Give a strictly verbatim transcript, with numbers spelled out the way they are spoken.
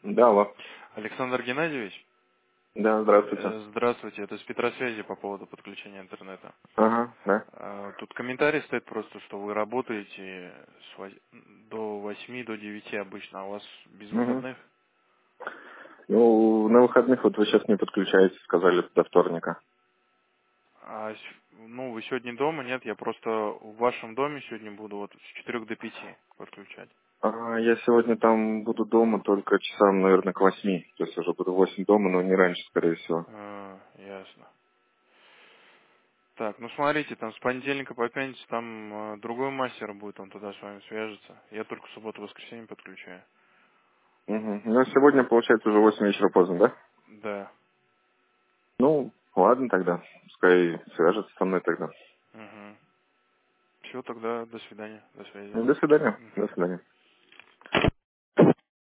Да, алло. Александр Геннадьевич, Да, здравствуйте. э, здравствуйте, это с Петросвязи по поводу подключения интернета. Ага, да. Э, Тут комментарий стоит просто, что вы работаете с вось- до восьми, до девяти обычно, а у вас без Угу. выходных. Ну, на выходных вот вы сейчас не подключаетесь, сказали до вторника. А, с- ну, вы сегодня дома? Нет, я просто в вашем доме сегодня буду вот с четырех до пяти подключать. А, я сегодня там буду дома только часам, наверное, к восьми. То есть уже буду в восемь дома, но не раньше, скорее всего. А, ясно. Так, ну смотрите, там с понедельника по пятницу там э, другой мастер будет, он туда с вами свяжется. Я только в субботу-воскресенье подключаю. Угу. Ну, сегодня, получается, уже восемь вечера поздно, да? Да. Ну, ладно тогда. Пускай свяжется со мной тогда. Угу. Все, тогда до свидания, до связи. До свидания. До Мгм. свидания.